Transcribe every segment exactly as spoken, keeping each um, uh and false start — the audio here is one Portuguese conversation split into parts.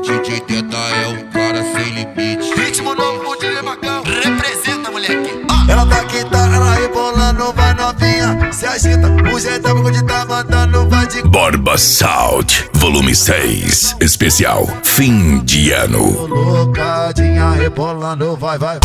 D J Teta é um cara sem limite. Ritmo novo com o D J Macão. Representa, moleque. Ah. Ela tá quinta, ela rebolando, vai novinha, se agita, o jeitão que tá mandando, vai de Borba Sound, volume seis, especial, fim de ano. colocadinha, rebolando, vai, vai,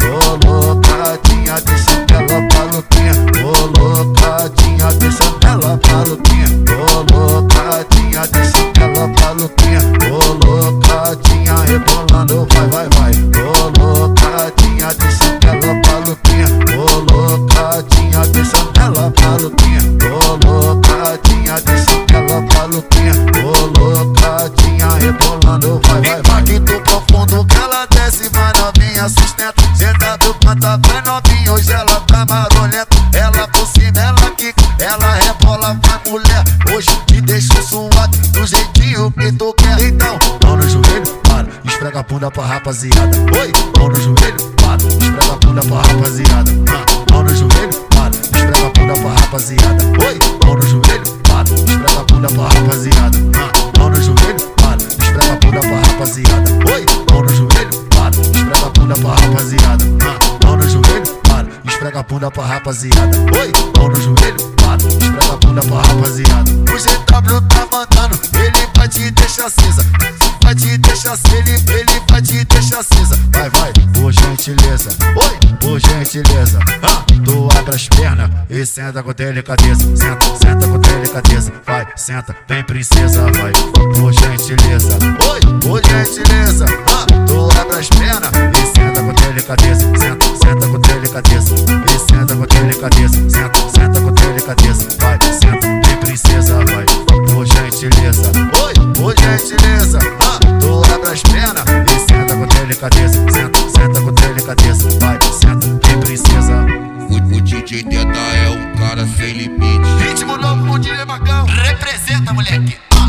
colocadinha, deixa ela maluquinha, colocadinha, deixa ela maluquinha, colocadinha, deixa ela maluquinha, colocadinha, rebolando, vai, vai, vai, colocadinha, deixa ela maluquinha, colocadinha, deixa ela maluquinha, colocadinha, deixa ela maluquinha, colocadinha, rebolando, vai, vai, vai. Impacto profundo que ela desce, vai novinha, sustenta. Senta do canta, vai novinha, hoje ela tá marolenta. Ela por cima, ela quica, ela rebola, vai mulher. Hoje te deixo suado, do jeitinho que tu quer. Então, mão no joelho, para, esfrega a bunda pra rapaziada. Oi, mão no joelho, para, esfrega a bunda pra rapaziada. Ah, mão no joelho, para, esfrega a bunda pra rapaziada. Oi, mão no joelho, para, esfrega a bunda pra rapaziada. Ah, mão no joelho, para, esfrega a bunda pra rapaziada. Oi, mão no joelho, para, esfrega a bunda pra rapaziada. Ah, mão no joelho, para, esfrega a bunda pra rapaziada. Oi, mão no joelho, para, esfrega a bunda pra rapaziada. O G W tá mandando, ele vai te deixar cinza. Vai te deixar cinza, ele, ele vai te deixar cinza. Vai, vai, por gentileza. Oi, por gentileza. Ah, tu abre as pernas e senta com delicadeza. Senta, senta com delicadeza. Vai, senta, vem princesa, vai, por gentileza. Oi, por gentileza. Ah, tu abre as pernas e senta com delicadeza. Senta, senta com delicadeza. E senta com delicadeza. Senta, senta com delicadeza. Vai, senta, vem princesa, vai, por gentileza. Oi, por gentileza. Ah, tu abre as pernas e senta com delicadeza. Senta, senta com delicadeza. Vai, senta, vem princesa. O, o D J Teta é um cara sem limite. Ritmo novo com o D J Macão. Representa, moleque. Ah.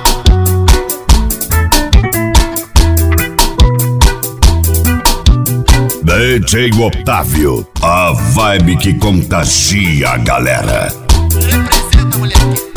D J Otávio, a vibe que contagia a galera. Representa, moleque.